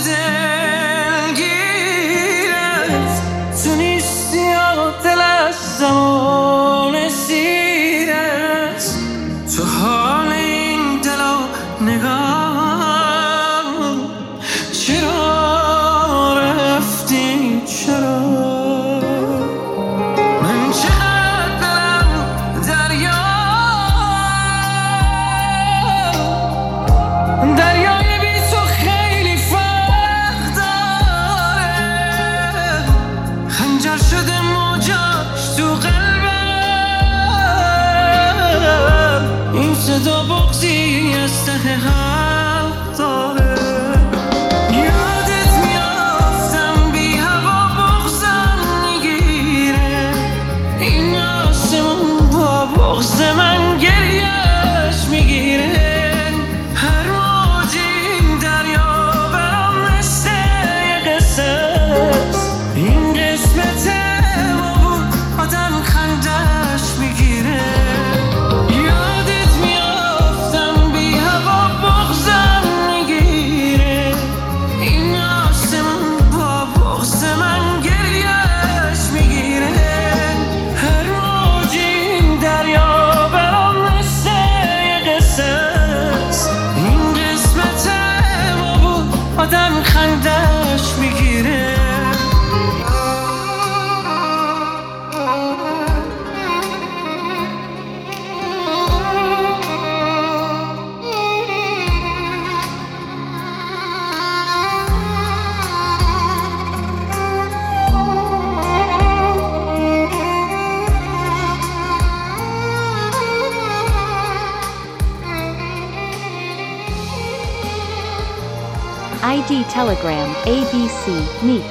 دلگیرت، تو نیستی یا دل از زمان سیرت، تو حال این دل و نگاه، چرا رفتی چرا؟ من چقدر دلم دریای بی تو خیلی فرق داره، خنجر شده موجاش تو قلبم، این صدا بغضی از ته قلب داره. یادت میافتم بی هوا بغضم میگیره، این آسمون با بغض من گریهش میگیره، هر موج این دریا برام مثل یه قصه است، این قسمت ما بود آدم خندش میگیره. یادت میافتم بی هوا بغضم میگیره، این آسمون با بغض من گریهش میگیره، هر موج این دریا برام مثل یه قصه است، این قسمت ما بود آدم خندش میگیره. ID Telegram ABC Mix.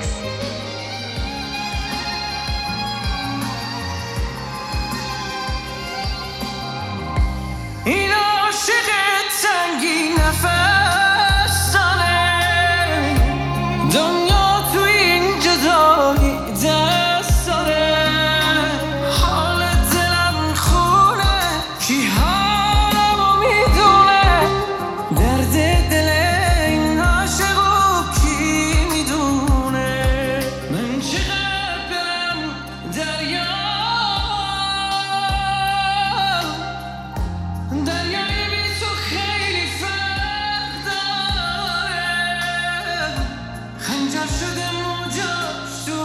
این عاشق تنگی نفس داره، دنیا تو این جدایی دست داره، حال دلم خونه کی حالمو میدونه، درد دل این عاشقو کی میدونه. من چقدر دلم دریای بی تو خیلی فرق داره، خنجر شده موجاش تو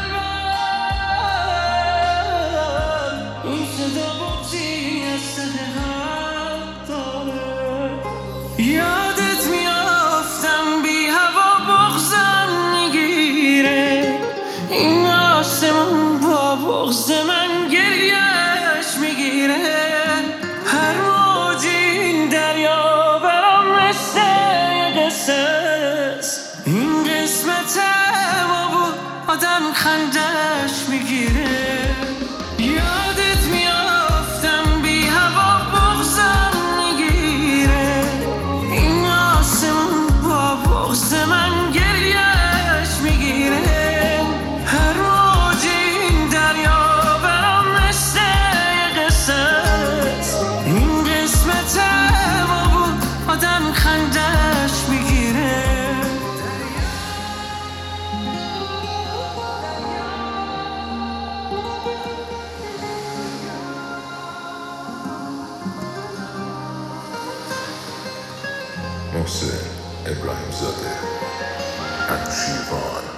قلبم، این صدا بغضی از ته قلب داره. یادت میافتم بی هوا بغضم میگیره، این آسمون با بغض من گریهش میگیره، هر موج این دریا برام مثل یه قصه است، این قسمت ما بود آدم خندش میگیره. یادت میافتم بی هوا بغضم میگیره، این آسمون با بغض من گریهش میگیره، هر موج این دریا برام مثل یه قصه است، این قسمت ما بود آدم خندش میگیره. محسن ابراهیم زاده، انشیوان.